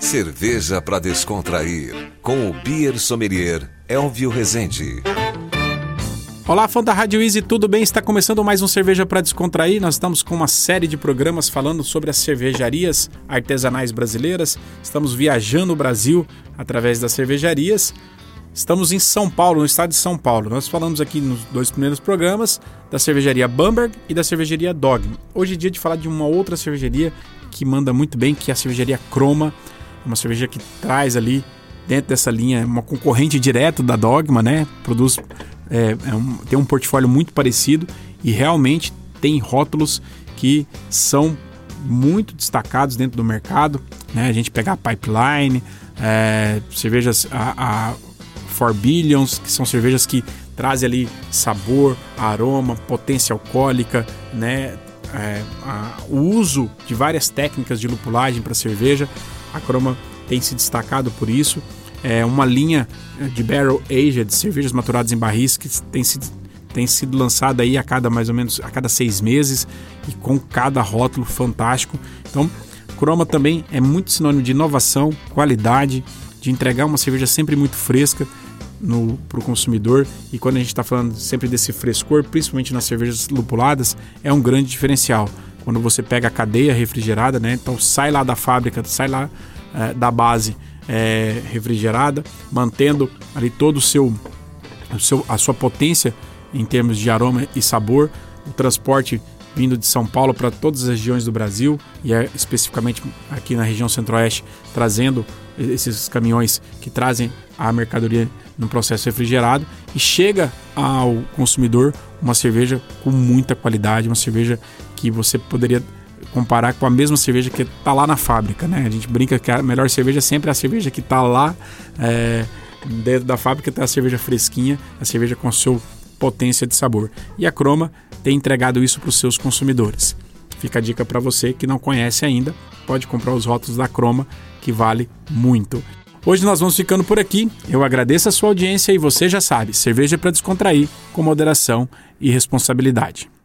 Cerveja para descontrair, com o Beer Sommelier Elvio Rezende. Olá, fã da Rádio Easy, tudo bem? Está começando mais um Cerveja para Descontrair. Nós estamos com uma série de programas falando sobre as cervejarias artesanais brasileiras. Estamos viajando o Brasil através das cervejarias. Estamos em São Paulo, no estado de São Paulo. Nós falamos aqui nos dois primeiros programas da cervejaria Bamberg e da cervejaria Dogma. Hoje é dia de falar de uma outra cervejaria que manda muito bem, que é a cervejaria Croma. Uma cerveja que traz ali, dentro dessa linha, uma concorrente direto da Dogma, né? Produz, tem um portfólio muito parecido e realmente tem rótulos que são muito destacados dentro do mercado, né? A gente pegar a Pipeline, cervejas a 4 Billions, que são cervejas que trazem ali sabor, aroma, potência alcoólica, né? O uso de várias técnicas de lupulagem para cerveja. A Croma tem se destacado por isso. É uma linha de barrel aged, de cervejas maturadas em barris, que tem sido lançada aí mais ou menos a cada 6 meses e com cada rótulo fantástico. Então, Croma também é muito sinônimo de inovação, qualidade, de entregar uma cerveja sempre muito fresca para o consumidor. E quando a gente está falando sempre desse frescor, principalmente nas cervejas lupuladas, é um grande diferencial. Quando você pega a cadeia refrigerada, né? Então sai lá da fábrica, sai lá da base refrigerada, mantendo ali todo a sua potência em termos de aroma e sabor. O transporte vindo de São Paulo para todas as regiões do Brasil e especificamente aqui na região centro-oeste, trazendo esses caminhões que trazem a mercadoria no processo refrigerado e chega ao consumidor uma cerveja com muita qualidade, uma cerveja que você poderia comparar com a mesma cerveja que está lá na fábrica, né? A gente brinca que a melhor cerveja sempre é a cerveja que está lá dentro da fábrica, está a cerveja fresquinha, a cerveja com a sua potência de sabor. E a Croma tem entregado isso para os seus consumidores. Fica a dica para você que não conhece ainda, pode comprar os rótulos da Croma, que vale muito. Hoje nós vamos ficando por aqui. Eu agradeço a sua audiência e você já sabe, cerveja para descontrair, com moderação e responsabilidade.